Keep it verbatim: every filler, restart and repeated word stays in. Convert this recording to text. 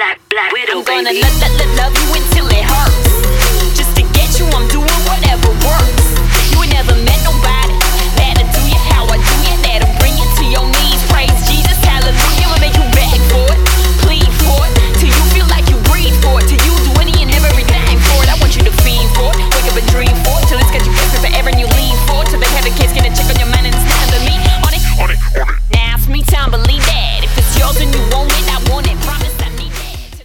Black, Black Widow, I'm gonna baby. love, love, love, love you until it hurts. Just to get you, I'm doing whatever works. You ain't never met no